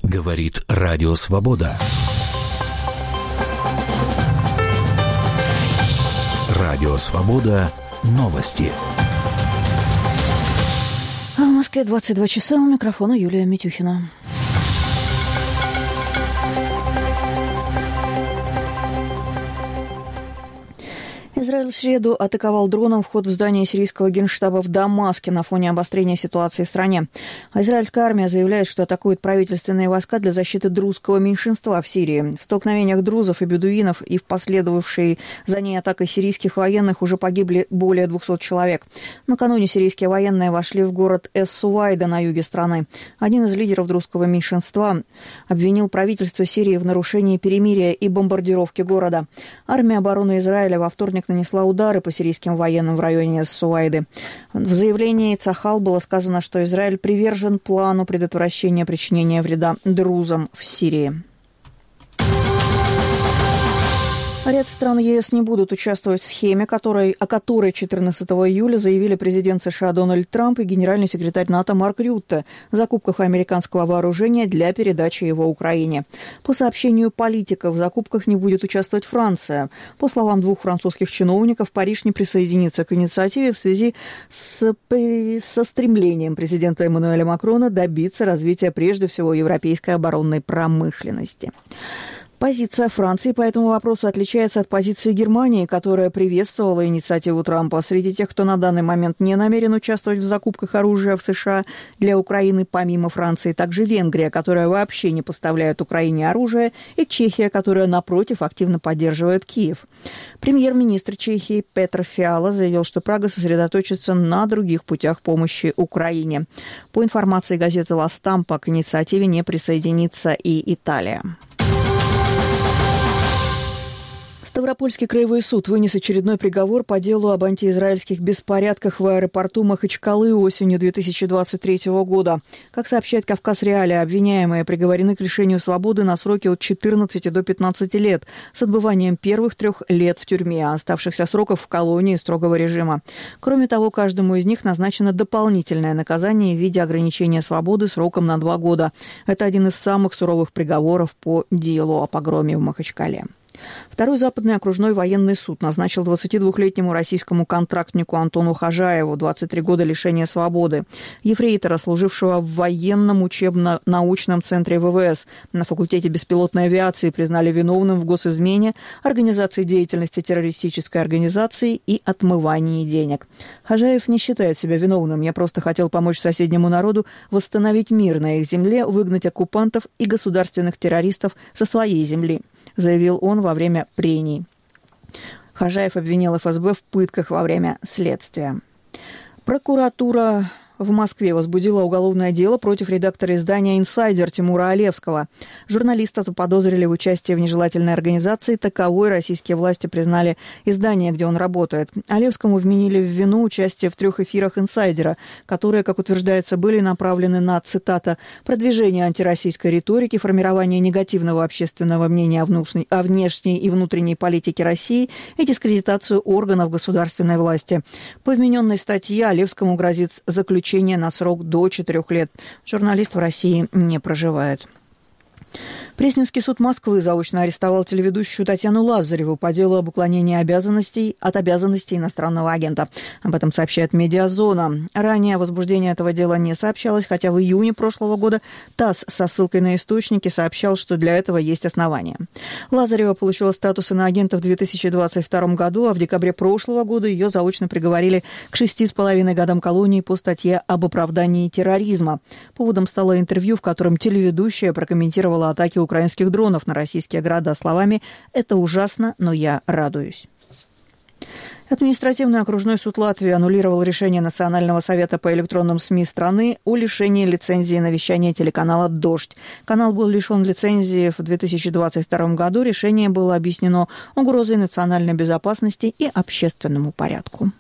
Говорит Радио Свобода. Радио Свобода. Новости. А в Москве 22 часа. У микрофона Юлия Митюхина. Израиль в среду атаковал дроном вход в здание сирийского генштаба в Дамаске на фоне обострения ситуации в стране. А израильская армия заявляет, что атакует правительственные войска для защиты друзского меньшинства в Сирии. В столкновениях друзов и бедуинов и в последовавшей за ней атакой сирийских военных уже погибли более 200 человек. Накануне сирийские военные вошли в город Эс-Сувайда на юге страны. Один из лидеров друзского меньшинства обвинил правительство Сирии в нарушении перемирия и бомбардировке города. Армия обороны Израиля во вторник нанесла удары по сирийским военным в районе Эс-Сувайды. В заявлении Цахал было сказано, что Израиль привержен плану предотвращения причинения вреда друзам в Сирии. Ряд стран ЕС не будут участвовать в схеме, о которой 14 июля заявили президент США Дональд Трамп и генеральный секретарь НАТО Марк Рютте в закупках американского вооружения для передачи его Украине. По сообщению политиков, в закупках не будет участвовать Франция. По словам двух французских чиновников, Париж не присоединится к инициативе в связи со стремлением президента Эммануэля Макрона добиться развития прежде всего европейской оборонной промышленности. Позиция Франции по этому вопросу отличается от позиции Германии, которая приветствовала инициативу Трампа. Среди тех, кто на данный момент не намерен участвовать в закупках оружия в США для Украины, помимо Франции, также Венгрия, которая вообще не поставляет Украине оружие, и Чехия, которая, напротив, активно поддерживает Киев. Премьер-министр Чехии Петр Фиала заявил, что Прага сосредоточится на других путях помощи Украине. По информации газеты «Ла Стампа», к инициативе не присоединится и Италия. Ставропольский краевой суд вынес очередной приговор по делу об антиизраильских беспорядках в аэропорту Махачкалы осенью 2023 года. Как сообщает «Кавказ Реалия», обвиняемые приговорены к лишению свободы на сроки от 14 до 15 лет с отбыванием первых 3 лет в тюрьме, а оставшихся сроков в колонии строгого режима. Кроме того, каждому из них назначено дополнительное наказание в виде ограничения свободы сроком на 2 года. Это один из самых суровых приговоров по делу о погроме в Махачкале. Второй западный окружной военный суд назначил 22-летнему российскому контрактнику Антону Хожаеву 23 года лишения свободы. Ефрейтора, служившего в военном учебно-научном центре ВВС на факультете беспилотной авиации, признали виновным в госизмене, организации деятельности террористической организации и отмывании денег. Хожаев не считает себя виновным. «Я просто хотел помочь соседнему народу восстановить мир на их земле, выгнать оккупантов и государственных террористов со своей земли», заявил он во время прений. Хожаев обвинил ФСБ в пытках во время следствия. Прокуратура в Москве возбудила уголовное дело против редактора издания «Инсайдер» Тимура Олевского. Журналиста заподозрили в участии в нежелательной организации. Таковой российские власти признали издание, где он работает. Олевскому вменили в вину участие в 3 эфирах «Инсайдера», которые, как утверждается, были направлены на, цитата, «продвижение антироссийской риторики, формирование негативного общественного мнения о внешней и внутренней политике России и дискредитацию органов государственной власти». По вмененной статье Олевскому грозит заключение на срок до 4 лет. Журналист в России не проживает. Пресненский суд Москвы заочно арестовал телеведущую Татьяну Лазареву по делу об уклонении от обязанностей иностранного агента. Об этом сообщает «Медиазона». Ранее возбуждение этого дела не сообщалось, хотя в июне прошлого года ТАСС со ссылкой на источники сообщал, что для этого есть основания. Лазарева получила статус иноагента в 2022 году, а в декабре прошлого года ее заочно приговорили к 6,5 годам колонии по статье об оправдании терроризма. Поводом стало интервью, в котором телеведущая прокомментировала атаки украинских дронов на российские города словами «Это ужасно, но я радуюсь». Административный окружной суд Латвии аннулировал решение Национального совета по электронным СМИ страны о лишении лицензии на вещание телеканала «Дождь». Канал был лишен лицензии в 2022 году. Решение было объяснено угрозой национальной безопасности и общественному порядку.